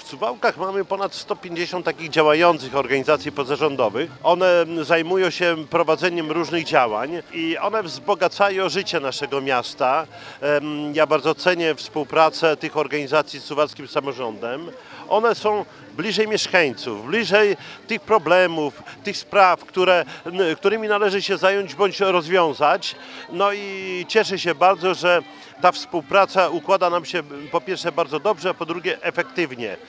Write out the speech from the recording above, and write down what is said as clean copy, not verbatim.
Suwałkach mamy ponad 150 takich działających organizacji pozarządowych. One zajmują się prowadzeniem różnych działań i one wzbogacają życie naszego miasta. Ja bardzo cenię współpracę tych organizacji z suwalskim samorządem. One są bliżej mieszkańców, bliżej tych problemów, tych spraw, którymi należy się zająć bądź rozwiązać. No i cieszę się bardzo, że ta współpraca układa nam się po pierwsze bardzo dobrze, a po drugie efektywnie.